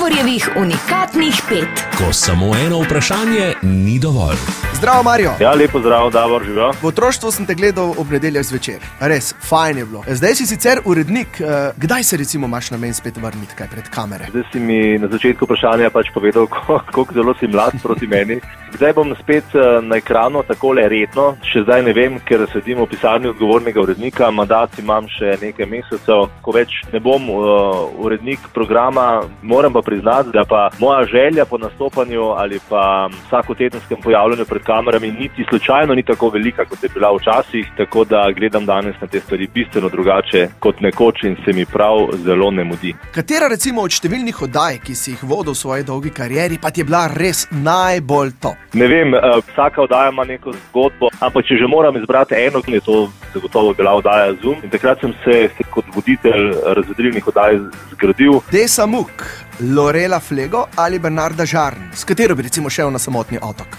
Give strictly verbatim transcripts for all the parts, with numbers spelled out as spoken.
Davorjevih unikatnih pet. Ko samo eno vprašanje ni dovolj. Zdravo, Mario. Ja, lepo zdrav, Davor, živijo. V otroštvu sem te gledal ob nedeljah zvečer. Res, fajn je bilo. Zdaj si sicer urednik. Kdaj se recimo imaš namen spet vrniti kaj pred kamere? Zdaj si mi na začetku vprašanja pač povedal, koliko zelo si mlad proti meni. Zdaj bom spet na ekranu takole redno. Še zdaj ne vem, ker sedim v pisarni odgovornega urednika. Mandat imam še nekaj mesecev. Ko več ne bom uh, urednik programa, moram pa priznati, da pa moja želja po nastopanju ali pa vsakotedenskem pojavljanju pred kamerami niti slučajno ni tako velika, kot je bila včasih, tako da gledam danes na te stvari bistveno drugače kot nekoč in se mi prav zelo ne mudi. Katera recimo od številnih oddaj, ki si jih vodil v svoji dolgi karieri, pa ti je bila res najbolj top? Ne vem, vsaka oddaja ima neko zgodbo, ampak če že moram izbrati eno, je to zagotovo bila oddaja Zoom. In takrat sem se, se kot voditelj razvedrilnih oddaj zgradil. Desa Muk, Lorela Flego ali Bernarda Žarn, s katero bi recimo šel na samotni otok?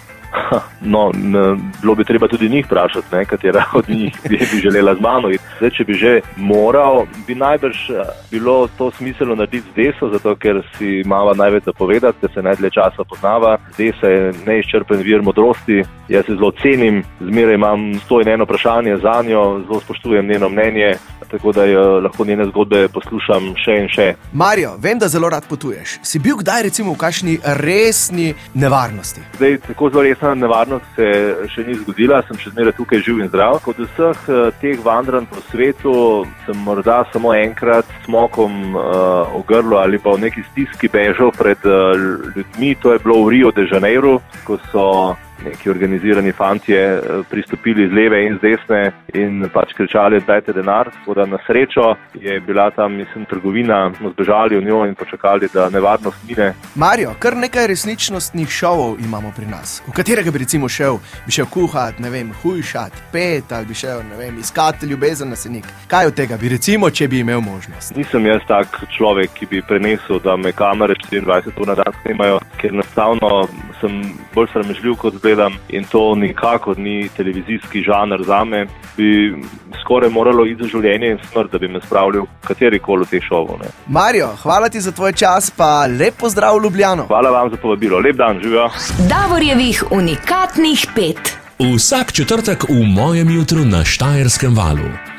No, ne, bilo bi treba tudi njih vprašati, ne, katera od njih bi, bi želela z mano. Zdaj, če bi že moral, bi najbrž bilo to smiselno narediti z Deso, zato ker si imava največ zapovedati, ker se najdlje časa poznava. Desa je neizčrpen vir modrosti, jaz se zelo cenim, zmeraj imam sto in eno vprašanje za njo, zelo spoštujem njeno mnenje, tako da jo lahko njene zgodbe poslušam še in še. Mario, vem, da zelo rad potuješ. Si bil kdaj recimo v kakšni resni nevarnosti? Zdaj, tako zelo resna nevarnost se še ni zgodila, sem še zmeraj tukaj živ in zdrav. Kot vseh teh vandranj po svetu sem morda samo enkrat s smokom uh, v grlu ali pa v neki stiski bežal pred uh, ljudmi, to je bilo v Rio de Janeiro, ko so neki organizirani fantje pristopili z leve in z desne in pač kričali, dajte denar. Tako na srečo je bila tam, mislim, trgovina, smo zbežali v njo in počakali, da nevarnost mine. Mario, kar nekaj resničnostnih šovov imamo pri nas. V katerega bi recimo šel? Bi šel kuhat, ne vem, hujšat, pet ali bi šel, ne vem, iskati ljubezen na senik. Kaj od tega bi recimo, če bi imel možnost? Nisem jaz tak človek, ki bi prenesel, da me kamere štiriindvajset ur na dan snimajo, ker enostavno sem bolj sramežljiv kot gledam in to nikakor ni televizijski žanr zame, bi skoraj moralo iti za življenje in smrt, da bi me spravljal katerikoli v teh šovov. Ne. Mario, hvala ti za tvoj čas, pa lep pozdrav v Ljubljano. Hvala vam za povabilo, lep dan, živijo. Davorjevih unikatnih pet. Vsak četrtek v Mojem jutru na Štajerskem valu.